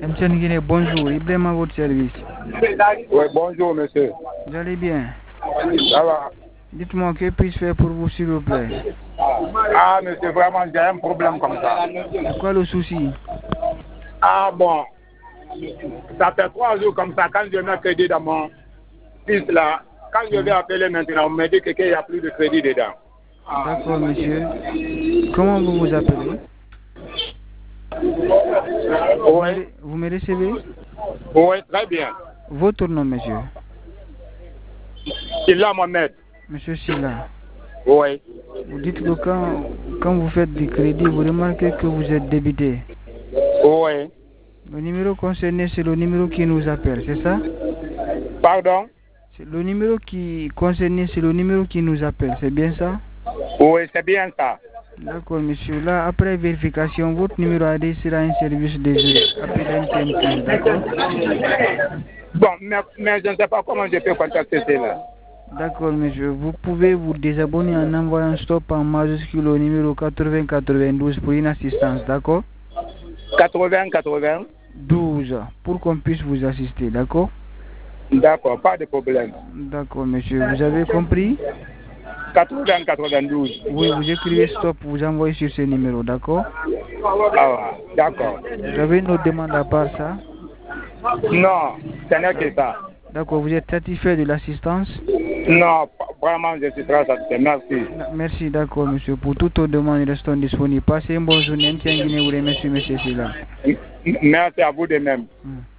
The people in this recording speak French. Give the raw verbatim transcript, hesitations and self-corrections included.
M. Nguine, bonjour. Ibrahim à votre service. Oui, bonjour, monsieur. Vous allez bien? Ça va? Dites-moi, que puis-je faire pour vous, s'il vous plaît? Ah, monsieur, vraiment, j'ai un problème comme ça. C'est quoi le souci? Ah, bon. Ça fait trois jours comme ça, quand je mets crédit dans mon fils là, quand je vais appeler maintenant, on me dit qu'il n'y a plus de crédit dedans. D'accord, monsieur. Comment vous vous appelez? Vous Oui, me, vous me recevez? oui, très bien. Votre nom, monsieur? Il a mon maître. Monsieur Silla. Oui. Vous dites que quand, quand vous faites du crédit, vous remarquez que vous êtes débité. Oui. Le numéro concerné, c'est le numéro qui nous appelle, c'est ça? Pardon? C'est le numéro qui concerné, c'est le numéro qui nous appelle, c'est bien ça? Oui, c'est bien ça. D'accord, monsieur. Là, après vérification, votre numéro A D sera un service de appel N T N plus, d'accord? Bon, mais, mais je ne sais pas comment je peux contacter cela. D'accord, monsieur. Vous pouvez vous désabonner en envoyant stop en majuscule au numéro quatre-vingts quatre-vingt-douze pour une assistance, d'accord? quatre-vingts quatre-vingts. douze, pour qu'on puisse vous assister, d'accord? D'accord, pas de problème. D'accord, monsieur. Vous avez compris? quatre-vingts quatre-vingt-douze. Oui, vous écrivez stop, vous envoyez sur ce numéro, d'accord? Ah, d'accord. Vous avez une autre demande à part ça? Non, ce n'est que ça. D'accord, vous êtes satisfait de l'assistance? Non, vraiment, je suis très satisfait. Merci. Merci, d'accord, monsieur. Pour toutes vos demandes, restons disponibles. Passez une bonne journée. Tiens, Guinée, vous remercie, monsieur Silla. Merci à vous de même. Hmm.